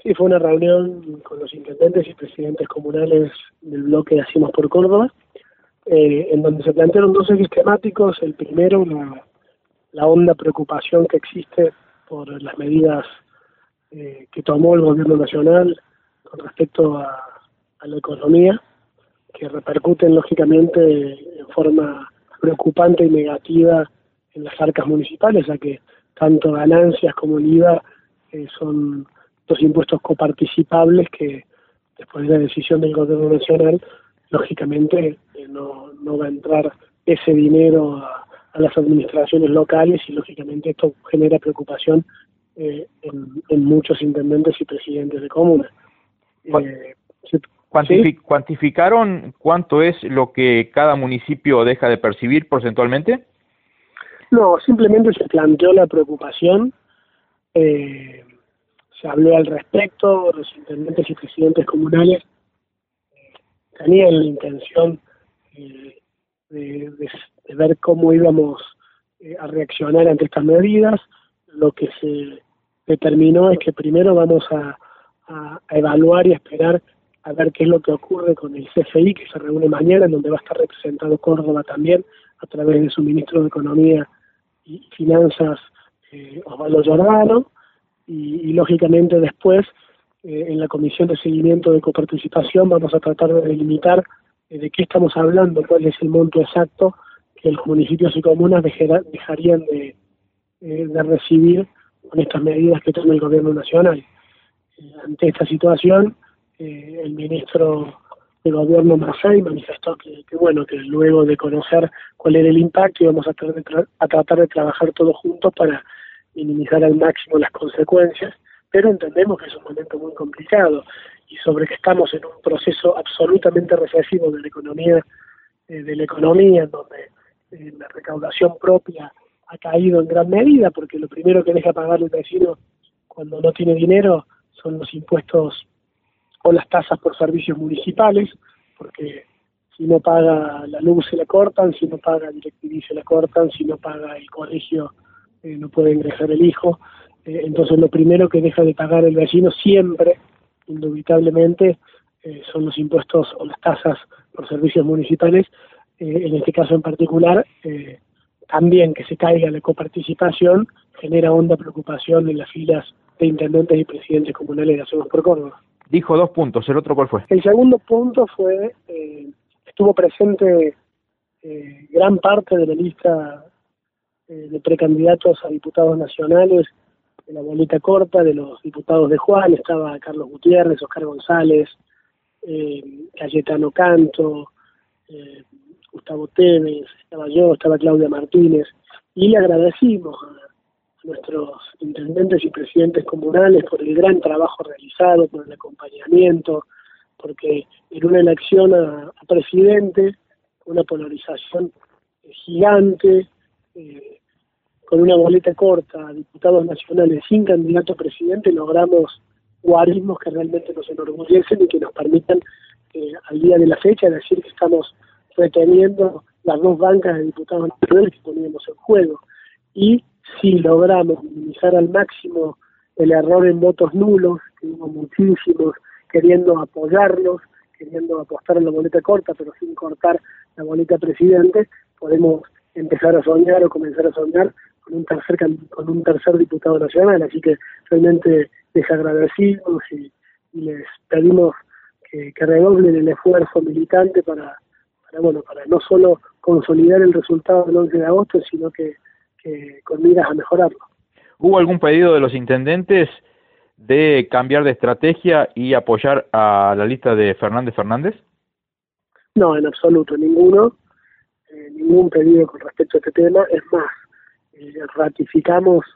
Sí, fue una reunión con los intendentes y presidentes comunales del bloque de Hacemos por Córdoba, en donde se plantearon dos ejes temáticos. El primero, la honda preocupación que existe por las medidas que tomó el gobierno nacional con respecto a la economía, que repercuten lógicamente en forma preocupante y negativa en las arcas municipales, ya que tanto ganancias como el IVA son dos impuestos coparticipables que después de la decisión del gobierno nacional, lógicamente no va a entrar ese dinero a las administraciones locales, y lógicamente esto genera preocupación en muchos intendentes y presidentes de comunas. ¿Cuantificaron cuánto es lo que cada municipio deja de percibir porcentualmente? No, simplemente se planteó la preocupación, se habló al respecto. Los intendentes y presidentes comunales tenían la intención de ver cómo íbamos a reaccionar ante estas medidas. Lo que se determinó es que primero vamos a evaluar y esperar a ver qué es lo que ocurre con el CFI, que se reúne mañana, en donde va a estar representado Córdoba también, a través de su ministro de Economía y Finanzas, Osvaldo Giordano, y lógicamente después, en la Comisión de Seguimiento de Coparticipación, vamos a tratar de delimitar de qué estamos hablando, cuál es el monto exacto que los municipios y comunas dejarían de recibir con estas medidas que toma el gobierno nacional. Ante esta situación, el ministro de Gobierno Maffei manifestó que luego de conocer cuál era el impacto, íbamos a tratar de trabajar todos juntos para minimizar al máximo las consecuencias, pero entendemos que es un momento muy complicado, y sobre que estamos en un proceso absolutamente recesivo de la economía, en donde la recaudación propia ha caído en gran medida, porque lo primero que deja pagar el vecino cuando no tiene dinero son los impuestos o las tasas por servicios municipales, porque si no paga la luz se la cortan, si no paga DirecTV se la cortan, si no paga el colegio no puede ingresar el hijo. Entonces lo primero que deja de pagar el vecino siempre, indubitablemente, son los impuestos o las tasas por servicios municipales. En este caso en particular, también que se caiga la coparticipación genera honda preocupación en las filas de intendentes y presidentes comunales de Hacemos por Córdoba. Dijo 2 puntos, ¿el otro cuál fue? El segundo punto fue, estuvo presente gran parte de la lista de precandidatos a diputados nacionales de la boleta corta, de los diputados de Juan. Estaba Carlos Gutiérrez, Oscar González, Cayetano Canto, Gustavo Tevez, estaba yo, estaba Claudia Martínez, y le agradecimos a nuestros intendentes y presidentes comunales por el gran trabajo realizado, por el acompañamiento, porque en una elección a presidente, una polarización gigante, con una boleta corta, diputados nacionales sin candidato a presidente, logramos guarismos que realmente nos enorgullecen y que nos permitan al día de la fecha decir que estamos reteniendo las dos bancas de diputados nacionales que poníamos en juego. Y si logramos minimizar al máximo el error en votos nulos, que hubo muchísimos queriendo apoyarlos, queriendo apostar en la boleta corta, pero sin cortar la boleta presidente, podemos empezar a soñar o comenzar a soñar con un tercer diputado nacional. Así que realmente les agradecimos y les pedimos que redoblen el esfuerzo militante para no solo consolidar el resultado del 11 de agosto, sino que con miras a mejorarlo. ¿Hubo algún pedido de los intendentes de cambiar de estrategia y apoyar a la lista de Fernández? No, en absoluto, ninguno. Ningún pedido con respecto a este tema. Es más, ratificamos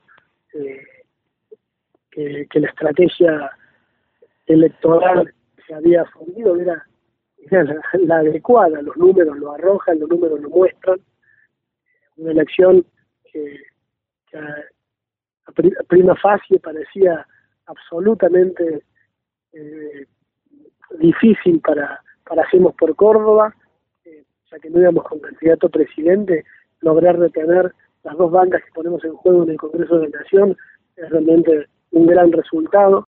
que la estrategia electoral que se había asumido era la adecuada. Los números lo arrojan, los números lo muestran. Una elección que a prima facie parecía absolutamente difícil para Hacemos por Córdoba, ya que no íbamos con candidato a presidente. Lograr retener las dos bancas que ponemos en juego en el Congreso de la Nación es realmente un gran resultado.